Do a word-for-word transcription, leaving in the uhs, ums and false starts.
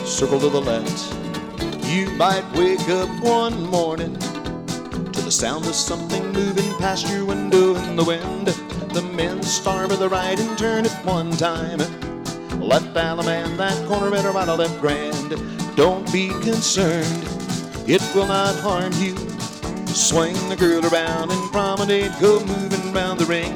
circle to the left. You might wake up one morning to the sound of something moving past your window in the wind. The men starve to the right and turn at one time. Left Alabama, that corner better right or left grand. Don't be concerned, it will not harm you. Swing the girl around and promenade, go moving round the ring.